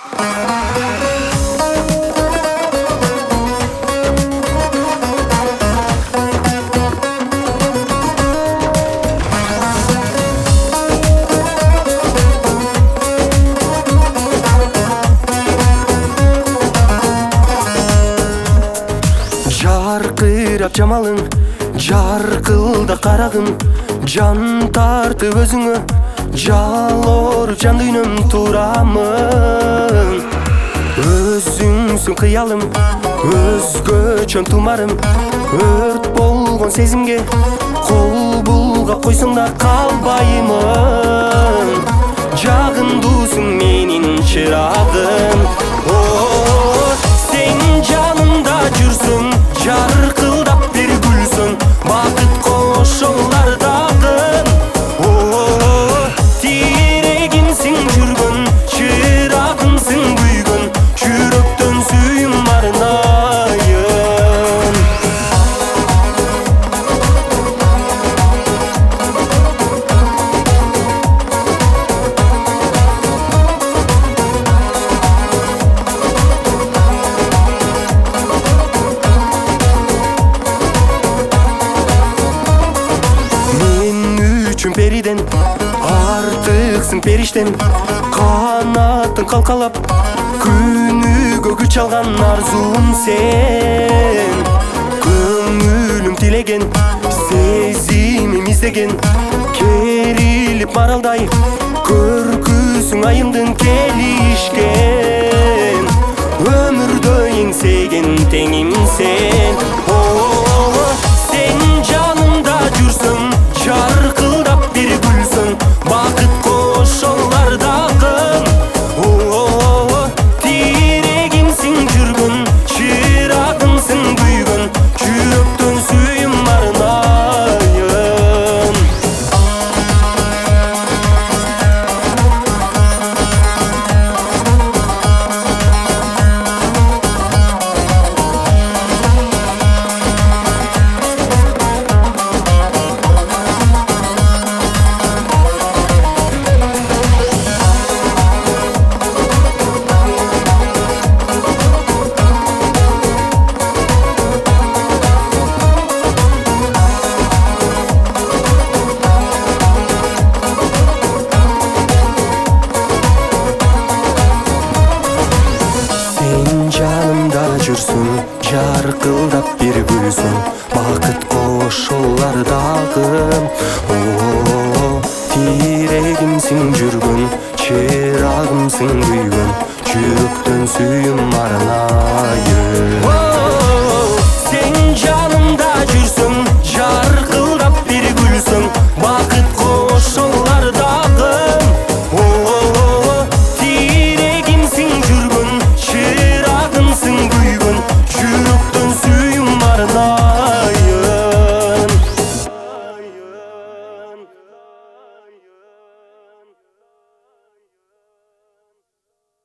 Жаркырап жамалың, жаркылда карагым, жан тартып өзүңө, жалоруп жан дүйнөм турамын. Өзүңсүң кыялым, өзгөчөн тумарым, өрт болгон сезимге кол булгап койсоң да калбаймын. Жагымдуусуң менин чырагым, сен жанымда жүрсүң, жаркылдап бир гүлсүң, бакыт кошолар дагым. Тирегимсиң жүргөн, чырагымсың күйгөн, жүрөктөн сүйүм арнайын. Периден артыксың периштем, канатын калкалап күнүгө күч алган арзуум сен. Көңүлүм тилеген, сезимим издеген, керилип маралдай көркүсүң айымдын келишкен. Өмүрдө эңсеген теңим сен, сен жанымда жүрсүң, жаркылдап бир гүлсүң, бакыт кошолар дагым. Тирегимсиң жүргөн, чырагымсың күйгөн, жүрөктөн сүйүм арнайын. Жүрсүң, жаркылдап бир гүлсүң, бакыт кошолар дагым. Тирегимсиң жүргөн, чырагымсың күйгөн, жүрөктөн сүйүм арнайын.